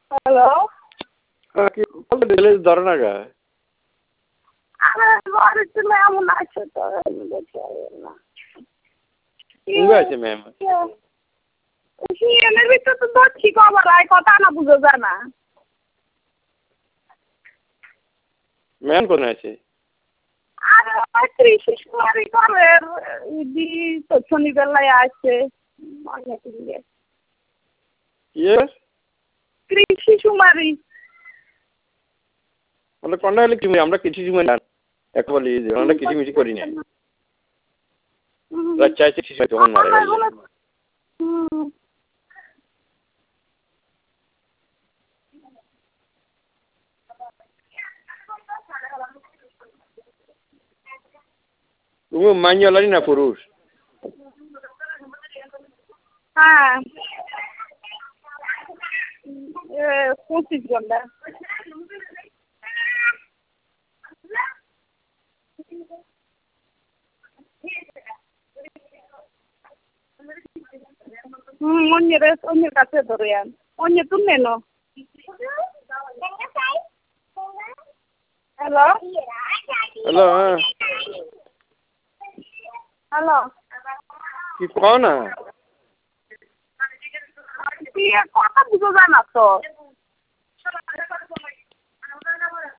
Hello. কি বলে ধরে না গা? আরে ঘরে ছিল এমন আছে তো দেখে না। কোন আছে ম্যাম? সিএমের ভিতর তো ধরছি খবর হয় কথা না বুঝো জানা। ম্যাম কোন আছে? আরে ওই কৃষি কুমারী ঘরের দি তো শনিবেলায় আসছে অনেক দিকে। ইয়ে কৃষি কুমারী। মানে কোনটা হলে কি আমরা কিছু মানে এক বলি যে আমরা কিছু মিছি করি না। চাইছে কিছু তখন মারা গেল। তুমি মাইয়ালারি না পুরুষ? হ্যাঁ 25 ঘন্টা। অন্যের কাছে ধরে আন অন্য তুমি নেন। হ্যালো হ্যালো হ্যালো কি কও না? কথা বুঝো জানা তো।